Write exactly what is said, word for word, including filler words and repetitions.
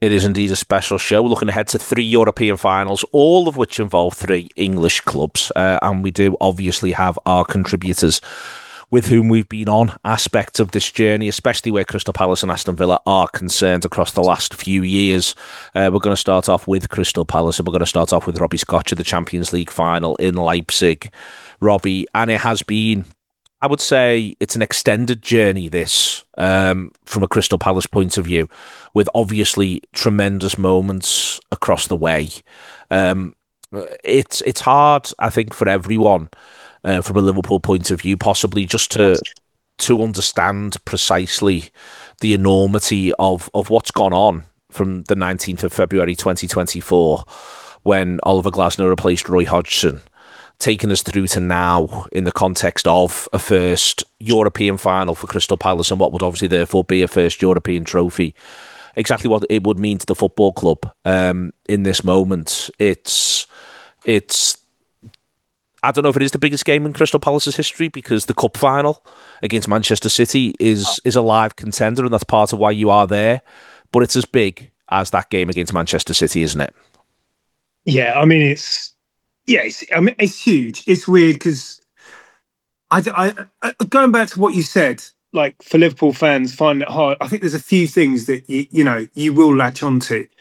It is indeed a special show. We're looking ahead to three European finals, all of which involve three English clubs. Uh, and we do obviously have our contributors with whom we've been on aspects of this journey, especially where Crystal Palace and Aston Villa are concerned across the last few years. Uh, we're going to start off with Crystal Palace, and we're going to start off with Robbie Scotch at the Champions League final in Leipzig. Robbie, and it has been, I would say it's an extended journey, this, um, from a Crystal Palace point of view, with obviously tremendous moments across the way. Um, it's it's hard, I think, for everyone, uh, from a Liverpool point of view, possibly just to to understand precisely the enormity of, of what's gone on from the nineteenth of February twenty twenty-four, when Oliver Glasner replaced Roy Hodgson, taking us through to now in the context of a first European final for Crystal Palace and what would obviously therefore be a first European trophy. Exactly what it would mean to the football club um, in this moment. It's, it's, I don't know if it is the biggest game in Crystal Palace's history, because the cup final against Manchester City is is a live contender, and that's part of why you are there. But it's as big as that game against Manchester City, isn't it? Yeah, I mean, it's, Yeah, it's, I mean, it's huge. It's weird because I, I, I, going back to what you said, like for Liverpool fans, find it hard. I think there's a few things that you, you know you will latch onto.